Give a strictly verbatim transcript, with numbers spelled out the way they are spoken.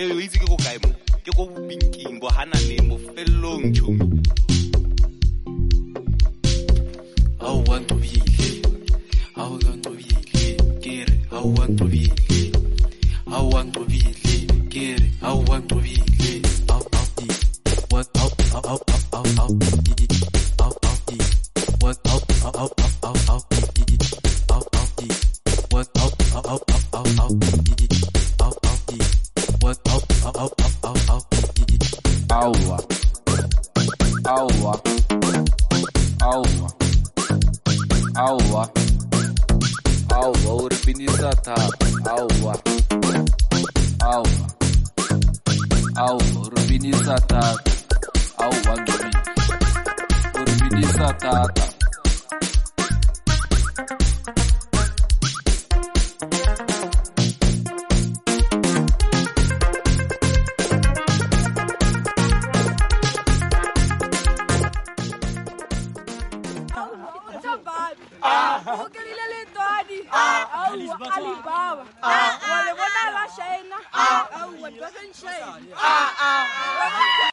yo itse ke go kae mo ke go binking bo hana le mo fellong tšhomi How want to be How want to be Kere How want to be How want to be Kere How want to be How how di What how how how how how di di How how di What how how how how how di di How how di What how how how how how di di How how di What how how how how how di di Aua Aua Aua Aua Aua Urbinisa ta Aua Aua Aua Urbinisa ta Aua Ngobi Urbinisa tata Ah, okay, le Tony. Ah, Alibaba. Ah, wale bona la China. Ah, what doesn't China. Ah, ah.